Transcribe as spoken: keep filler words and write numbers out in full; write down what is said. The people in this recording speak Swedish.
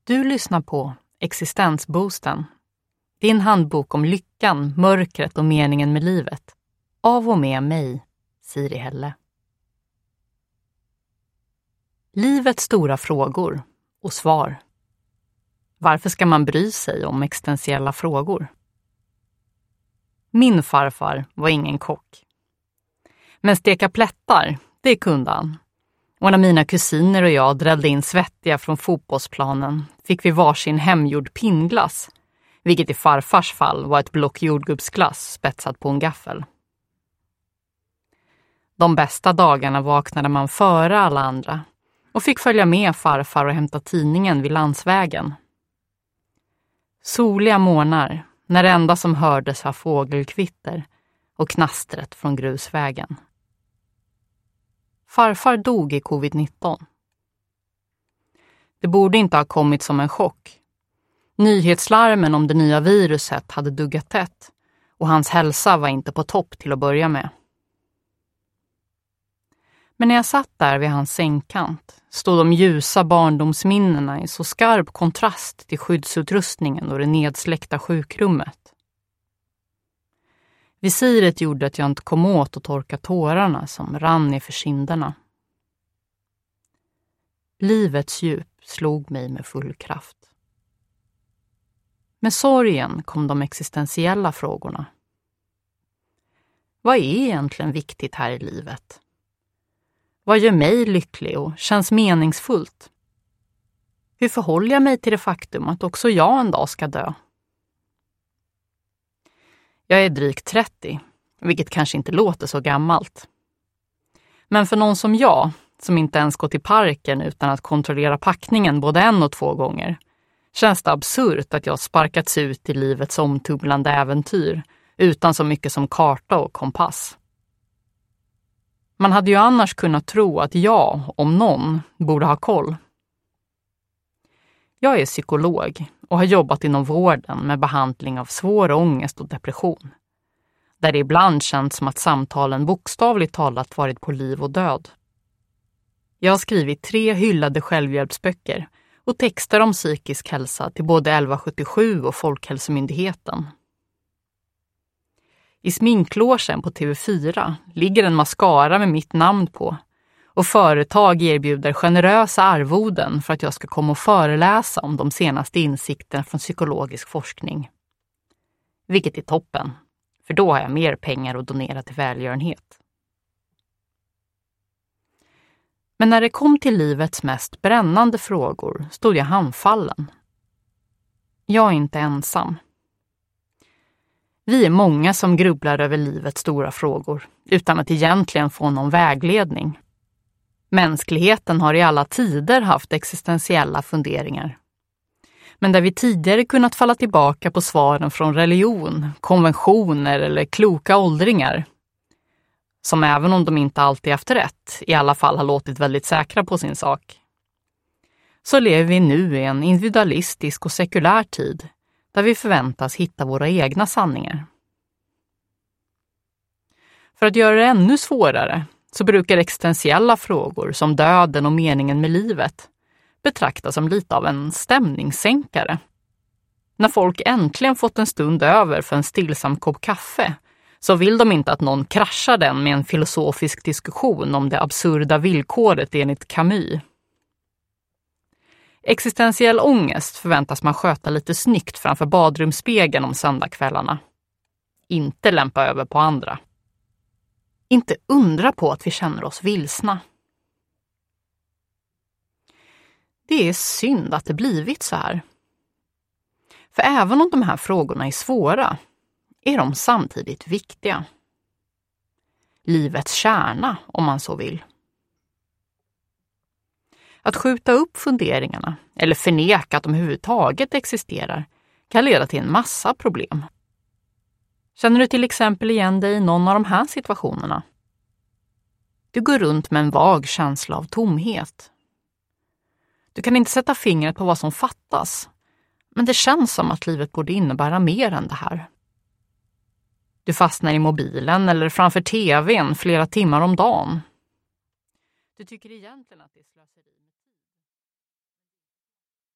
Du lyssnar på Existensboosten. Din handbok om lyckan, mörkret och meningen med livet. Av och med mig, Siri Helle. Livets stora frågor och svar. Varför ska man bry sig om existentiella frågor? Min farfar var ingen kock. Men steka plättar, det kunde han. Och när mina kusiner och jag drällde in svettiga från fotbollsplanen fick vi varsin hemgjord pinnglass, vilket i farfars fall var ett block jordgubbsglass spetsat på en gaffel. De bästa dagarna vaknade man före alla andra och fick följa med farfar och hämta tidningen vid landsvägen. Soliga morgnar, när det enda som hördes var fågelkvitter och knastret från grusvägen. Farfar dog i covid nitton. Det borde inte ha kommit som en chock. Nyhetslarmen om det nya viruset hade duggat tätt och hans hälsa var inte på topp till att börja med. Men när jag satt där vid hans sängkant stod de ljusa barndomsminnena i så skarp kontrast till skyddsutrustningen och det nedsläckta sjukrummet. Visiret gjorde att jag inte kom åt att torka tårarna som rann i för kinderna. Livets djup slog mig med full kraft. Med sorgen kom de existentiella frågorna. Vad är egentligen viktigt här i livet? Vad gör mig lycklig och känns meningsfullt? Hur förhåller jag mig till det faktum att också jag en dag ska dö? Jag är drygt trettio, vilket kanske inte låter så gammalt. Men för någon som jag, som inte ens går till parken utan att kontrollera packningen både en och två gånger, känns det absurt att jag sparkats ut i livets omtumlande äventyr utan så mycket som karta och kompass. Man hade ju annars kunnat tro att jag, om någon, borde ha koll. Jag är psykolog och har jobbat inom vården med behandling av svår ångest och depression. Där det ibland känns som att samtalen bokstavligt talat varit på liv och död. Jag har skrivit tre hyllade självhjälpsböcker och texter om psykisk hälsa till både elva sjuttiosju och Folkhälsomyndigheten. I sminklåsen på T V fyra ligger en mascara med mitt namn på och företag erbjuder generösa arvoden för att jag ska komma och föreläsa om de senaste insikterna från psykologisk forskning. Vilket är toppen, för då har jag mer pengar att donera till välgörenhet. Men när det kom till livets mest brännande frågor stod jag handfallen. Jag är inte ensam. Vi är många som grubblar över livets stora frågor utan att egentligen få någon vägledning. Mänskligheten har i alla tider haft existentiella funderingar. Men där vi tidigare kunnat falla tillbaka på svaren från religion, konventioner eller kloka åldringar, som även om de inte alltid haft rätt, i alla fall har låtit väldigt säkra på sin sak, så lever vi nu i en individualistisk och sekulär tid där vi förväntas hitta våra egna sanningar. För att göra det ännu svårare så brukar existentiella frågor som döden och meningen med livet betraktas som lite av en stämningssänkare. När folk äntligen fått en stund över för en stillsam kopp kaffe så vill de inte att någon kraschar den med en filosofisk diskussion om det absurda villkoret enligt Camus. Existentiell ångest förväntas man sköta lite snyggt framför badrumsspegeln om söndagskvällarna. Inte lämpa över på andra. Inte undra på att vi känner oss vilsna. Det är synd att det blivit så här. För även om de här frågorna är svåra är de samtidigt viktiga. Livets kärna, om man så vill. Att skjuta upp funderingarna eller förneka att de överhuvudtaget existerar kan leda till en massa problem. Känner du till exempel igen dig i någon av de här situationerna? Du går runt med en vag känsla av tomhet. Du kan inte sätta fingret på vad som fattas, men det känns som att livet borde innebära mer än det här. Du fastnar i mobilen eller framför tvn flera timmar om dagen. Du tycker egentligen att det är slöseri.